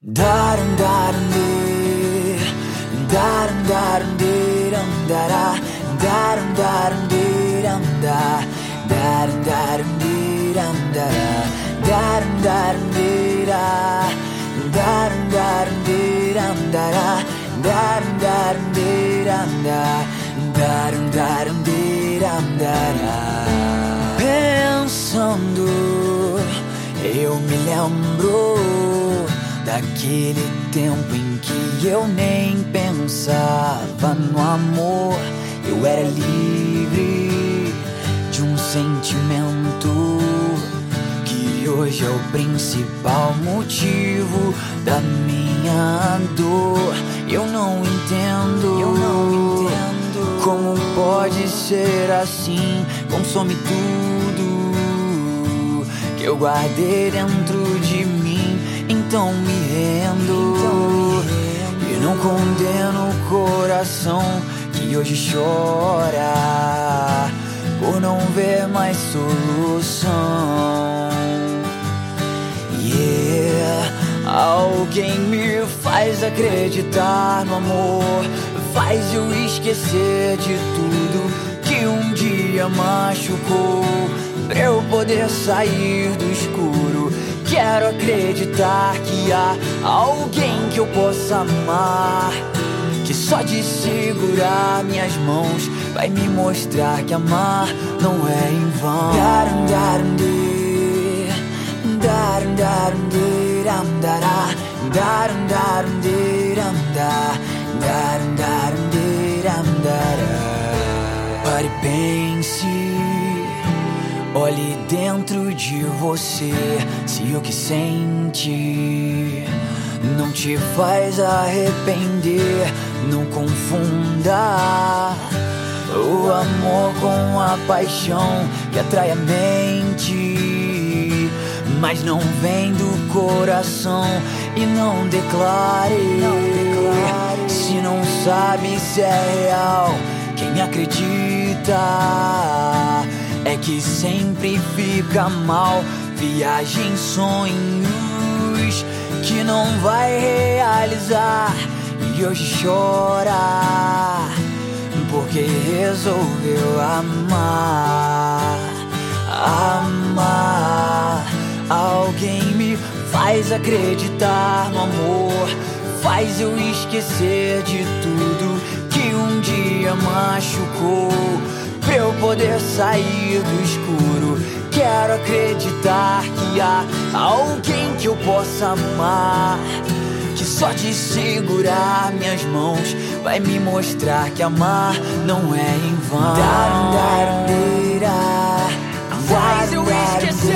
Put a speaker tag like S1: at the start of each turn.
S1: Darum darum de, darum darum de dum da, darum darum de dum da, darum darum de dum da, darum darum de da, darum darum de dum da, darum darum de dum da, darum darum de dum da. Pensando, eu me lembro daquele tempo em que eu nem pensava no amor. Eu era livre de um sentimento que hoje é o principal motivo da minha dor. Eu não entendo como pode ser assim. Consome tudo que eu guardei dentro de mim. Então me rendo e não condeno o coração que hoje chora por não ver mais solução. Alguém me faz acreditar no amor, faz eu esquecer de tudo que um dia machucou, pra eu poder sair do escuro. Quero acreditar que há alguém que eu possa amar, que só de segurar minhas mãos vai me mostrar que amar não é em vão. Darum darum de, darum darum de dum da, darum darum de dum da, darum darum de dum da. Pare e pense, olhe dentro de você, se o que sente não te faz arrepender. Não confunda o amor com a paixão que atrai a mente, mas não vem do coração. E não declare, se não sabe se é real. Quem acredita é que sempre fica mal. Viaja em sonhos que não vai realizar, e hoje chora porque resolveu amar. Amar. Alguém me faz acreditar no amor, faz eu esquecer de tudo que um dia machucou, pra eu poder sair do escuro. Quero acreditar que há alguém que eu possa amar, que só de segurar minhas mãos vai me mostrar que amar não é em vão. Darum darum de da,
S2: faz eu esquecer